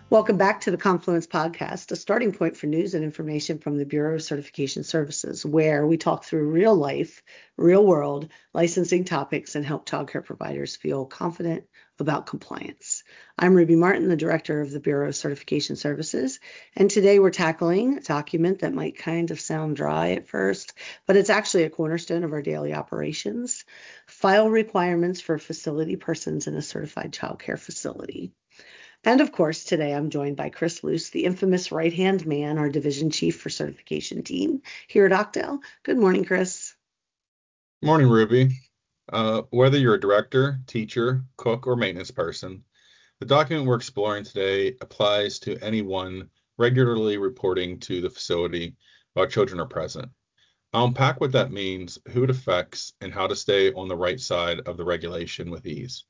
Welcome back to the Confluence Podcast, a starting point for news and information from the Bureau of Certification Services, where we talk through real life, real world licensing topics and help childcare providers feel confident about compliance. I'm Ruby Martin, the Director of the Bureau of Certification Services, and today we're tackling a document that might kind of sound dry at first, but it's actually a cornerstone of our daily operations: file requirements for facility persons in a certified childcare facility. And of course, today I'm joined by Chris Luce, the infamous right-hand man, our division chief for certification team here at Octal. Good morning, Chris. Morning, Ruby. Whether you're a director, teacher, cook, or maintenance person, the document we're exploring today applies to anyone regularly reporting to the facility while children are present. I'll unpack what that means, who it affects, and how to stay on the right side of the regulation with ease.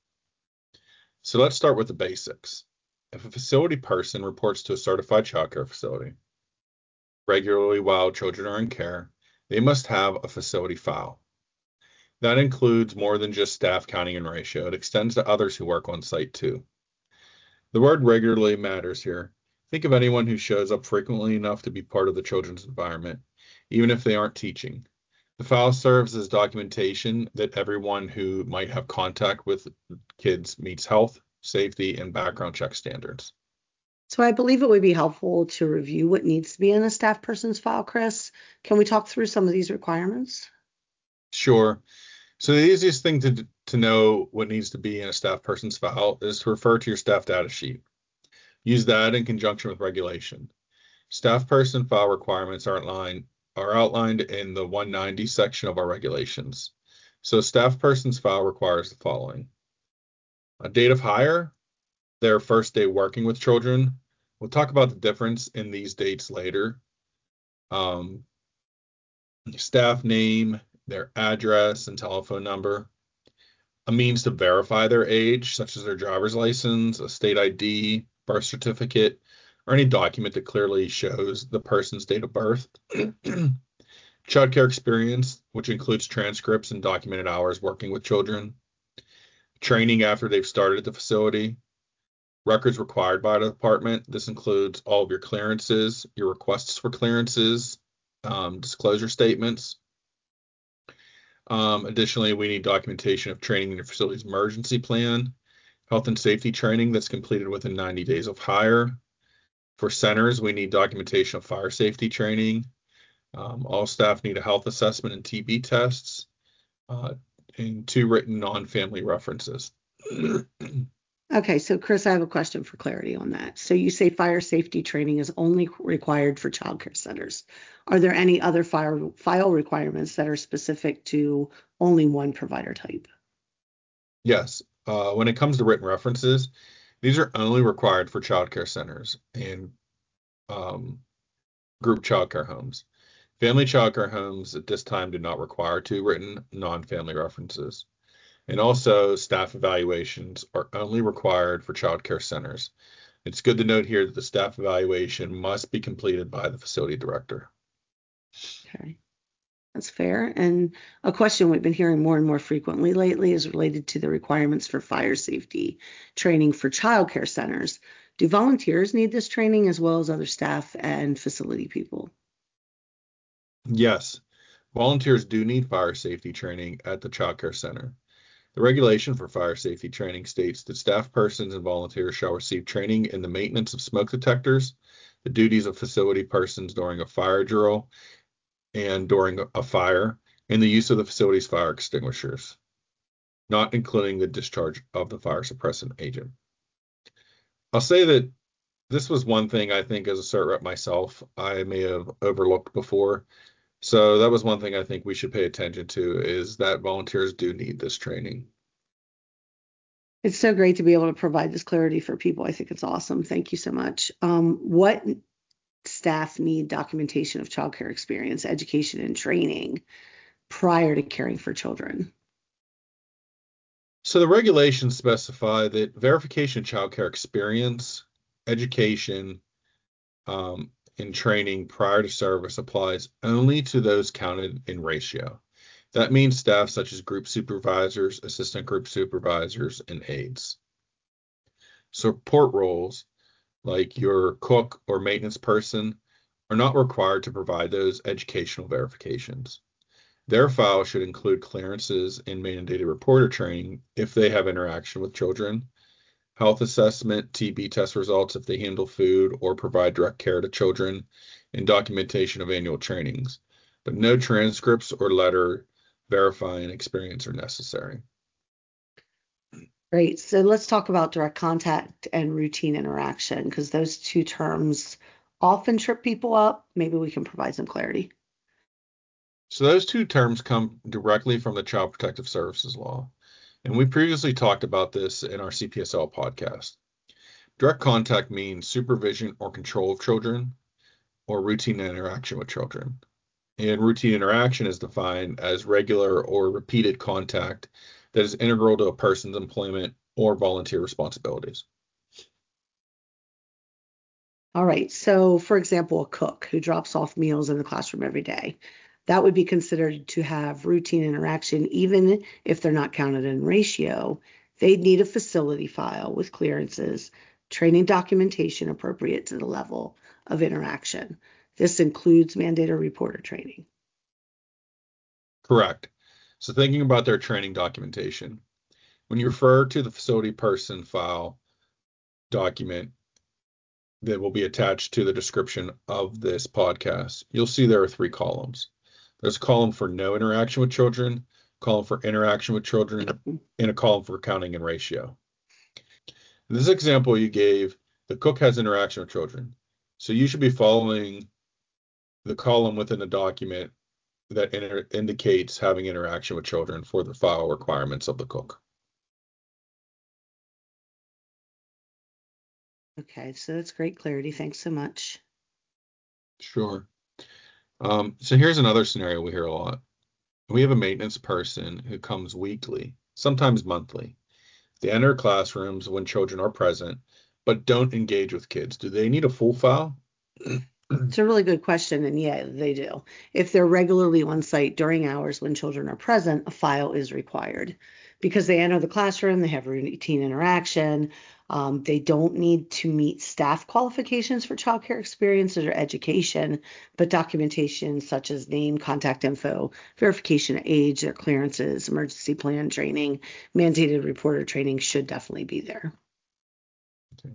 So let's start with the basics. If a facility person reports to a certified childcare facility regularly while children are in care, they must have a facility file. That includes more than just staff counting and ratio. It extends to others who work on site too. The word regularly matters here. Think of anyone who shows up frequently enough to be part of the children's environment, even if they aren't teaching. The file serves as documentation that everyone who might have contact with kids meets health, safety, and background check standards. So I believe it would be helpful to review what needs to be in a staff person's file, Chris. Can we talk through some of these requirements? Sure. So the easiest thing to know what needs to be in a staff person's file is to refer to your staff data sheet. Use that in conjunction with regulation. Staff person file requirements are outlined in the 190 section of our regulations. So a staff person's file requires the following: a date of hire, their first day working with children. We'll talk about the difference in these dates later. Staff name, their address and telephone number, a means to verify their age, such as their driver's license, a state ID, birth certificate, or any document that clearly shows the person's date of birth. Childcare experience, which includes transcripts and documented hours working with children. Training after they've started at the facility. Records required by the department. This includes all of your clearances, your requests for clearances, disclosure statements. Additionally, we need documentation of training in your facility's emergency plan, health and safety training that's completed within 90 days of hire. For centers, we need documentation of fire safety training. All staff need a health assessment and TB tests, and 2 written non-family references. Okay, so Chris, I have a question for clarity on that. So you say fire safety training is only required for childcare centers. Are there any other file requirements that are specific to only one provider type? Yes. When it comes to written references, these are only required for childcare centers and group childcare homes. Family childcare homes at this time do not require 2 written non-family references. And also, staff evaluations are only required for childcare centers. It's good to note here that the staff evaluation must be completed by the facility director. Okay, that's fair. And a question we've been hearing more and more frequently lately is related to the requirements for fire safety training for childcare centers. Do volunteers need this training as well as other staff and facility people? Yes, volunteers do need fire safety training at the childcare center. The regulation for fire safety training states that staff persons and volunteers shall receive training in the maintenance of smoke detectors, the duties of facility persons during a fire drill and during a fire, and the use of the facility's fire extinguishers, not including the discharge of the fire suppressant agent. I'll say that this was one thing I think as a cert rep myself, I may have overlooked before. So that was one thing I think we should pay attention to, is that volunteers do need this training. It's so great to be able to provide this clarity for people. I think it's awesome. Thank you so much. What staff need documentation of childcare experience, education, and training prior to caring for children? So the regulations specify that verification of childcare experience, education, and training prior to service applies only to those counted in ratio. That means staff such as group supervisors, assistant group supervisors, and aides. Support roles, like your cook or maintenance person, are not required to provide those educational verifications. Their file should include clearances and mandated reporter training if they have interaction with children, health assessment, TB test results if they handle food or provide direct care to children, and documentation of annual trainings. But no transcripts or letter verifying experience are necessary. Great. So let's talk about direct contact and routine interaction because those two terms often trip people up. Maybe we can provide some clarity. So those two terms come directly from the Child Protective Services law. And we previously talked about this in our CPSL podcast. Direct contact means supervision or control of children or routine interaction with children. And routine interaction is defined as regular or repeated contact that is integral to a person's employment or volunteer responsibilities. All right. So, for example, a cook who drops off meals in the classroom every day, that would be considered to have routine interaction, even if they're not counted in ratio. They'd need a facility file with clearances, training documentation appropriate to the level of interaction. This includes mandated reporter training. Correct. So thinking about their training documentation, when you refer to the facility person file document that will be attached to the description of this podcast, you'll see there are three columns. There's a column for no interaction with children, column for interaction with children, and a column for counting and ratio. In this example you gave, the cook has interaction with children. So you should be following the column within the document that indicates having interaction with children for the file requirements of the cook. Okay, so that's great clarity. Thanks so much. Sure. So here's another scenario we hear a lot. We have a maintenance person who comes weekly, sometimes monthly. They enter classrooms when children are present, but don't engage with kids. Do they need a full file? It's a really good question, and yeah, they do. If they're regularly on site during hours when children are present, a file is required because they enter the classroom, they have routine interaction. They don't need to meet staff qualifications for childcare experiences or education, but documentation such as name, contact info, verification of age, their clearances, emergency plan training, mandated reporter training should definitely be there. Okay.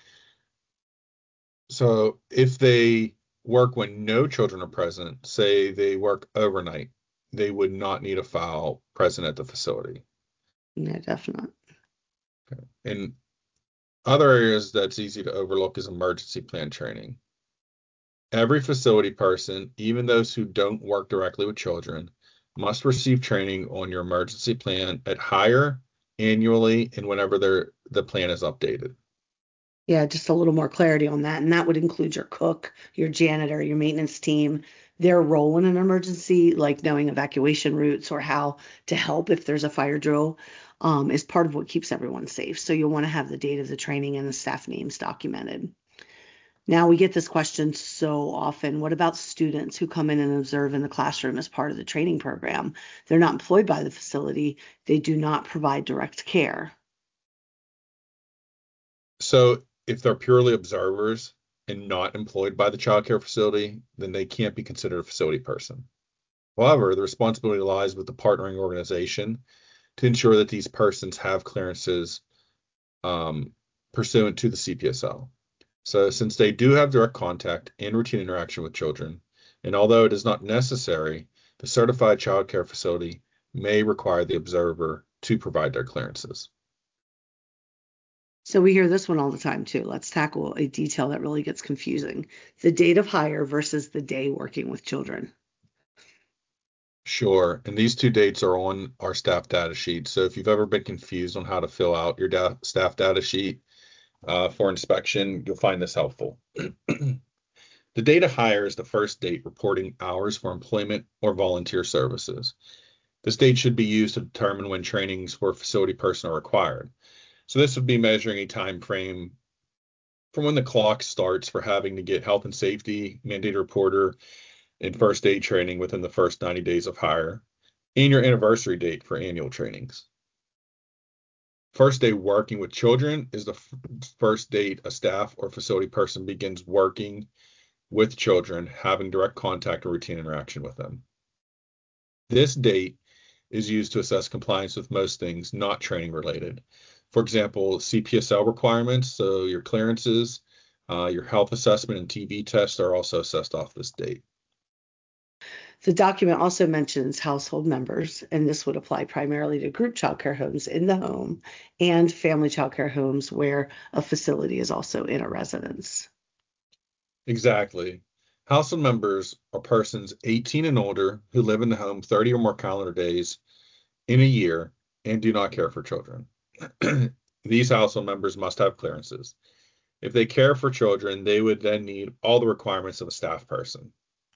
So if they work when no children are present, say they work overnight, they would not need a file present at the facility. Yeah, definitely. Okay. In other areas that's easy to overlook is emergency plan training. Every facility person, even those who don't work directly with children, must receive training on your emergency plan at hire annually and whenever the plan is updated. Yeah, just a little more clarity on that. And that would include your cook, your janitor, your maintenance team, their role in an emergency, like knowing evacuation routes or how to help if there's a fire drill, is part of what keeps everyone safe. So you'll want to have the date of the training and the staff names documented. Now we get this question so often. What about students who come in and observe in the classroom as part of the training program? They're not employed by the facility. They do not provide direct care. So if they're purely observers and not employed by the child care facility, then they can't be considered a facility person. However, the responsibility lies with the partnering organization to ensure that these persons have clearances pursuant to the CPSL. So since they do have direct contact and routine interaction with children, and although it is not necessary, the certified child care facility may require the observer to provide their clearances. So we hear this one all the time too. Let's tackle a detail that really gets confusing. The date of hire versus the day working with children. Sure, and these two dates are on our staff data sheet. So if you've ever been confused on how to fill out your staff data sheet for inspection, you'll find this helpful. The date of hire is the first date reporting hours for employment or volunteer services. This date should be used to determine when trainings for facility personnel are required. So this would be measuring a time frame from when the clock starts for having to get health and safety, mandated reporter, and first aid training within the first 90 days of hire, and your anniversary date for annual trainings. First day working with children is the first date a staff or facility person begins working with children, having direct contact or routine interaction with them. This date is used to assess compliance with most things not training related. For example, CPSL requirements, so your clearances, your health assessment and TB tests are also assessed off this date. The document also mentions household members, and this would apply primarily to group childcare homes in the home and family childcare homes where a facility is also in a residence. Exactly. Household members are persons 18 and older who live in the home 30 or more calendar days in a year and do not care for children. These household members must have clearances. If they care for children, they would then need all the requirements of a staff person.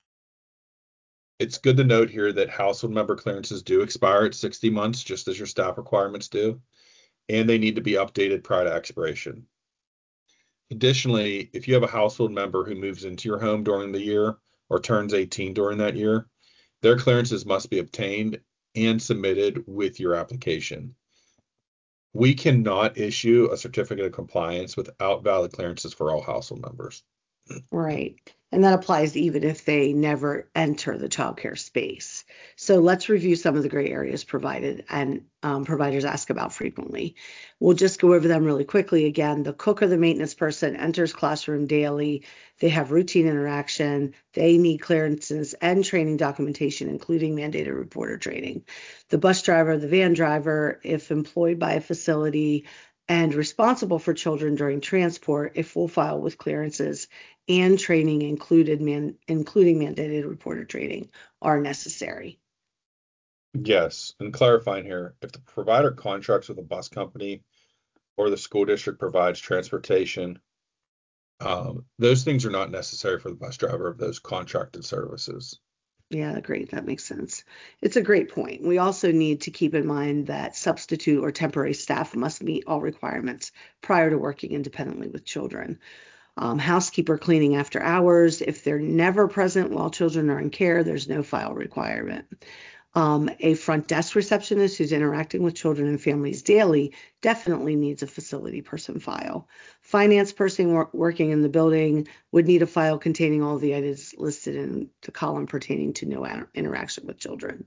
It's good to note here that household member clearances do expire at 60 months, just as your staff requirements do, and they need to be updated prior to expiration. Additionally, if you have a household member who moves into your home during the year or turns 18 during that year, their clearances must be obtained and submitted with your application. We cannot issue a certificate of compliance without valid clearances for all household members. Right. And that applies even if they never enter the childcare space. So let's review some of the gray areas provided and providers ask about frequently. We'll just go over them really quickly. Again, the cook or the maintenance person enters classroom daily. They have routine interaction. They need clearances and training documentation, including mandated reporter training. The bus driver, the van driver, if employed by a facility and responsible for children during transport, a full file with clearances and training including mandated reporter training are necessary. Yes, and clarifying here, if the provider contracts with a bus company or the school district provides transportation, those things are not necessary for the bus driver of those contracted services. Yeah, great. That makes sense. It's a great point. We also need to keep in mind that substitute or temporary staff must meet all requirements prior to working independently with children. Housekeeper cleaning after hours. If they're never present while children are in care, there's no file requirement. A front desk receptionist who's interacting with children and families daily definitely needs a facility person file. Finance person working in the building would need a file containing all the items listed in the column pertaining to no interaction with children.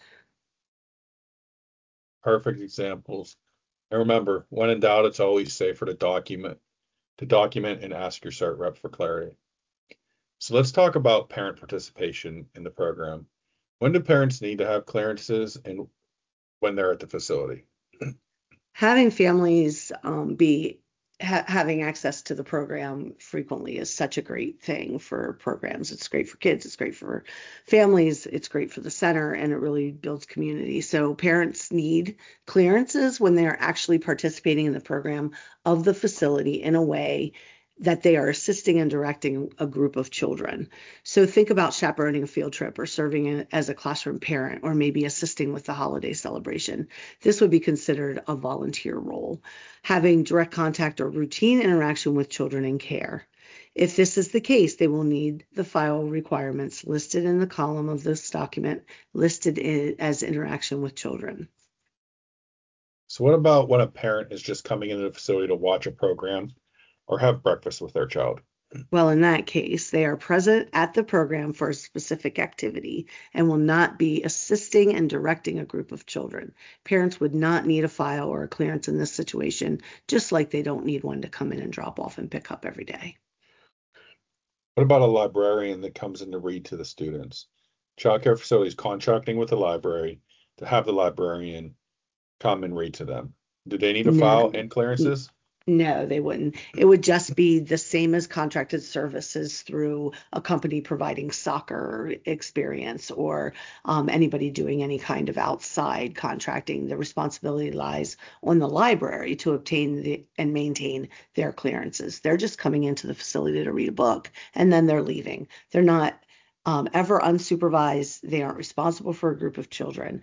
Perfect examples. And remember, when in doubt, it's always safer to document and ask your CERT rep for clarity. So let's talk about parent participation in the program. When do parents need to have clearances and when they're at the facility? Having families having access to the program frequently is such a great thing for programs. It's great for kids, it's great for families, it's great for the center, and it really builds community. So parents need clearances when they're actually participating in the program of the facility in a way that they are assisting and directing a group of children. So think about chaperoning a field trip or serving as a classroom parent or maybe assisting with the holiday celebration. This would be considered a volunteer role. Having direct contact or routine interaction with children in care. If this is the case, they will need the file requirements listed in the column of this document listed as interaction with children. So what about when a parent is just coming into the facility to watch a program or have breakfast with their child? Well, in that case, they are present at the program for a specific activity and will not be assisting and directing a group of children. Parents would not need a file or a clearance in this situation, just like they don't need one to come in and drop off and pick up every day. What about a librarian that comes in to read to the students? Childcare facilities contracting with the library to have the librarian come and read to them. Do they need a file No, and clearances? no, they wouldn't. It would just be the same as contracted services through a company providing soccer experience or anybody doing any kind of outside contracting. The responsibility lies on the library to obtain and maintain their clearances. They're just coming into the facility to read a book and then they're leaving. They're not ever unsupervised. They aren't responsible for a group of children.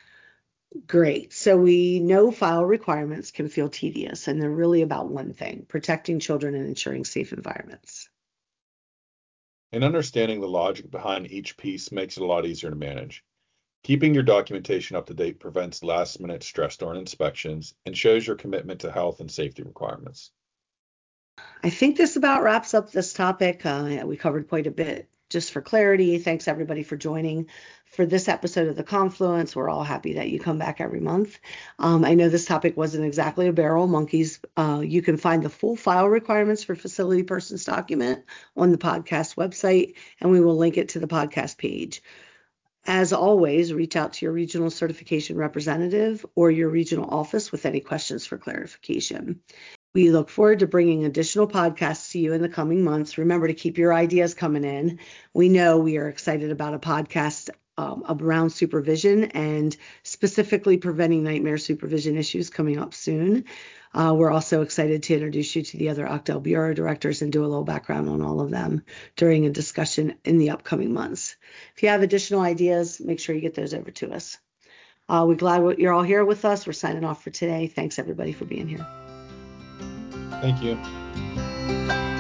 Great. So we know file requirements can feel tedious, and they're really about one thing, protecting children and ensuring safe environments. And understanding the logic behind each piece makes it a lot easier to manage. Keeping your documentation up to date prevents last-minute stress during inspections and shows your commitment to health and safety requirements. I think this about wraps up this topic. We covered quite a bit. Just for clarity, thanks everybody for joining for this episode of The Confluence. We're all happy that you come back every month. I know this topic wasn't exactly a barrel of monkeys. You can find the full file requirements for Facility Persons document on the podcast website, and we will link it to the podcast page. As always, reach out to your regional certification representative or your regional office with any questions for clarification. We look forward to bringing additional podcasts to you in the coming months. Remember to keep your ideas coming in. We know we are excited about a podcast around supervision and specifically preventing nightmare supervision issues coming up soon. We're also excited to introduce you to the other OCDEL Bureau directors and do a little background on all of them during a discussion in the upcoming months. If you have additional ideas, make sure you get those over to us. We're glad you're all here with us. We're signing off for today. Thanks everybody for being here. Thank you.